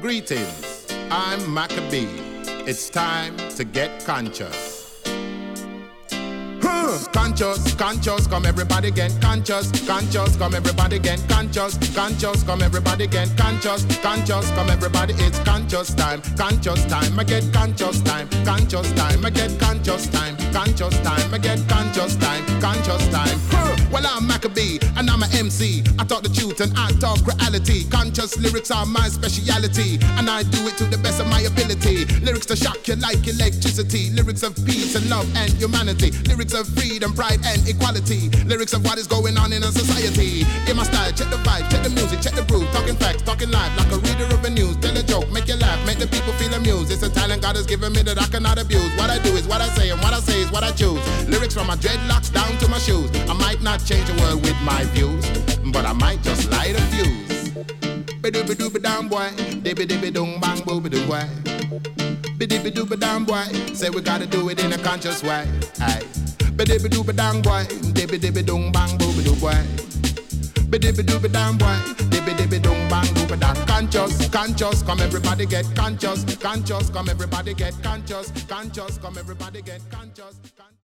Greetings, I'm Maccabee. It's time to get conscious. Conscious, conscious, come everybody get conscious. Conscious, come everybody get conscious. Conscious, come everybody get conscious. Conscious, come everybody, it's conscious time. Conscious time, I get conscious time. Conscious time, I get conscious time. Conscious time, I get conscious time. Conscious time. Well, I'm Maccabee and I'm an MC. I talk the truth and I talk reality. Conscious lyrics are my speciality, and I do it to the best of my ability. Lyrics to shock you like electricity. Lyrics of peace and love and humanity. Lyrics of freedom, pride and equality. Lyrics of what is going on in a society. In my style, check the vibe, check the music, check the groove. Talking facts, talking live like a reader of the news. Tell a joke, make you laugh, make the people feel amused. It's a talent God has given me that I cannot abuse. What I do is what I say, and what I say is what I choose. Lyrics from my dreadlocks down to my shoes. I might not change the world with my views, but I might just light a fuse. Ba-dooba-dooba-down boy, dibby-dibby-doom bang booba-doo boy. Ba-dibby-dooba-down boy, say we gotta do it in a conscious way. Aye. Ba-dibby-dooba-down boy, dibby-dibby-doom bang booba-doo boy. Ba-dibby-dooba-down boy, dibby-dibby-doom bang booba-da. Conscious, conscious, come everybody get conscious. Conscious, come everybody get conscious. Conscious, come everybody get conscious.